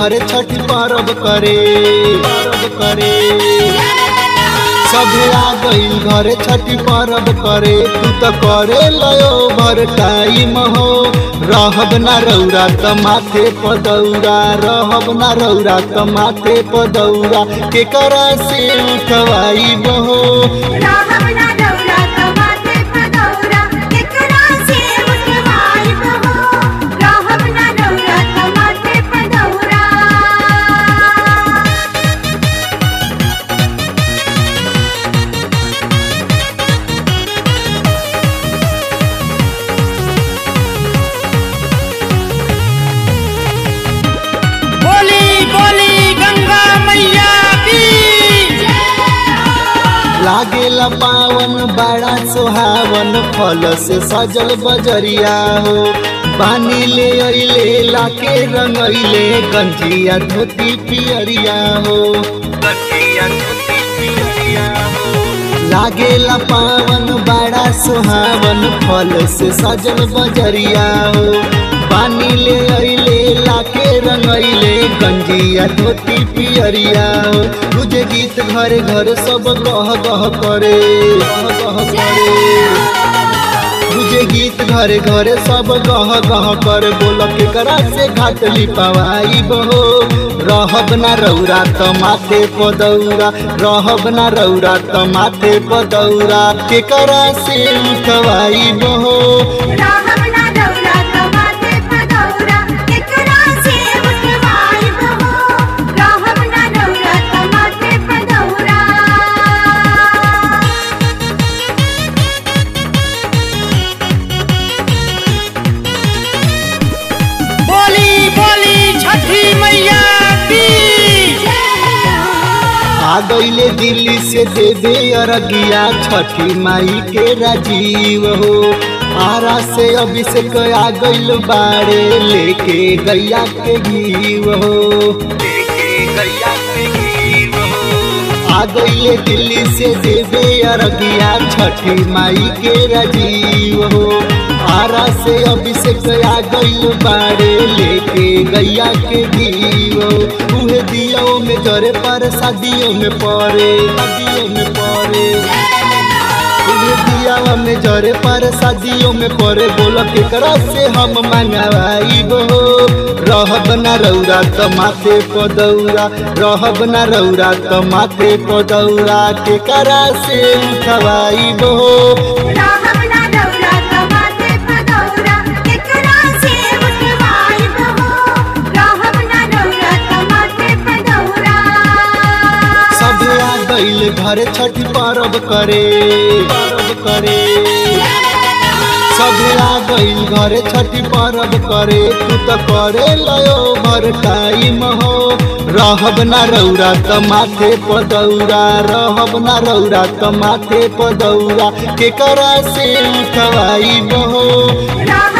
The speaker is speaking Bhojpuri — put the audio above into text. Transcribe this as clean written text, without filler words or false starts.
घरे छठी पर्व करे सभे आ गई घरे छठी पर्व करे। तू तो करे लयो भर टाइम हो रहब ना रौरा त माथे पदौरा रहब ना रौरा त माथे पदौरा के करा से उठवाई बहो लागेला पावन बड़ा सुहावन फल से सजल बजरिया हो पानी ले अइले लाके रंगइले गंजिया धोती पियरिया हो लागेला पावन बड़ा सुहावन फल से सजल बजरिया हो पानी ले अइले लाके रंगइले गंजिया धोती पियरिया हो। तुझे गीत घरे घर सब गह गह करे तुझे गीत घरे घरे सब गह गह कर बोल के करा से घाट लिपवाई बहो रहब ना रौरा त माथे पदौरा रहब ना रौरा त माथे पदौरा के करा से उठवाई बहो आ गईले दिल्ली से देवे अरगिया छठी माई के राजीव हो आरा से अभिषेक आ गईल बाड़े लेके गैया के घीव हो आ गईले दिल्ली से देवे अरगिया छठी माई के राजीव हो आरा से अभिषेक आ गईल बाड़े लेके गैया के घीव उहे दियों में जरे पर शादियों में पड़े उहे दिया में जरे पर शादियों में पड़े बोल के करा से हम मंगवाई बहो रहब ना रौरा त माथे पदौरा रहब ना रौरा त माथे पदौरा के करा से उठवाई बहो घरे छठी पर्व करे सभे आ गई घरे छठी पर्व करे। तू तो करे लयो भर टाइम हो रहब ना रौरा त माथे पदौरा रहब ना रौरा त माथे पदौरा के करा से उठवाई बहो।